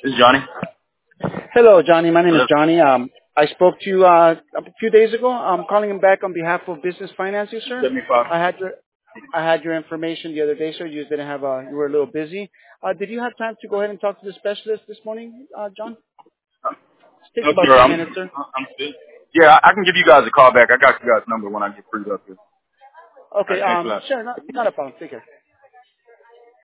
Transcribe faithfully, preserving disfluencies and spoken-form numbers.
This is Johnny. Hello, Johnny. My name is Hello. Johnny. Um, I spoke to you uh, a few days ago. I'm calling him back on behalf of Business Financing, sir. seventy-five. I had your I had your information the other day, sir. You just didn't have uh, you were a little busy. Uh, did you have time to go ahead and talk to the specialist this morning, uh, John? It takes No, about sir. ten I'm, minutes, sir. I'm good. Yeah, I I can give you guys a call back. I got you guys' number when I get freed up here. All Okay. right, thanks a Um, lot. sure. Not, not a problem. Take care.